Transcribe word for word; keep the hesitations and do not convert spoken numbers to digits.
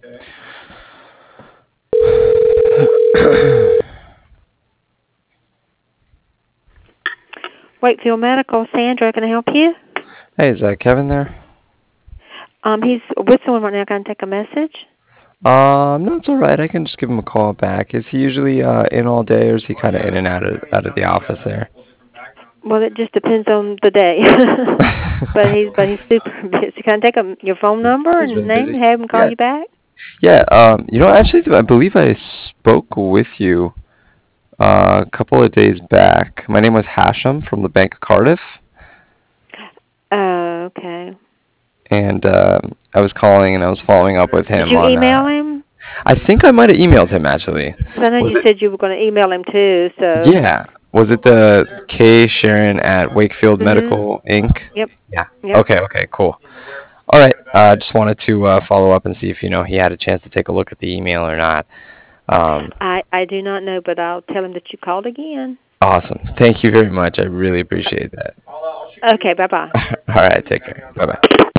Wakefield Medical, Sandra, can I help you? Hey, is uh, Kevin there? Um, he's with someone right now. Can I take a message? Um, no, it's all right. I can just give him a call back. Is he usually uh, in all day, or is he kind of in and out of out of the office there? Well, it just depends on the day. but he's but he's super busy. Can I take a, your phone He's number he's and been name busy. and have him call Yeah, you back? yeah. Um, you know, actually, I believe I spoke with you uh, a couple of days back. My name was Hashem from the Bank of Cardiff, Oh, okay. and um I was calling and I was following up with Did him you on. Uh, email him? I think I might have emailed him actually. Because I know Was you it? said you were going to email him too. So. Yeah. Was it the K Sharon at Wakefield Mhm. Medical Incorporated? Yep. Yeah. Yep. Okay. Okay. Cool. All right. I uh, just wanted to uh, follow up and see if you know he had a chance to take a look at the email or not. Um, I I do not know, but I'll tell him that you called again. awesome. Thank you very much. I really appreciate that. Okay. Bye bye. All right. Take care. Bye bye.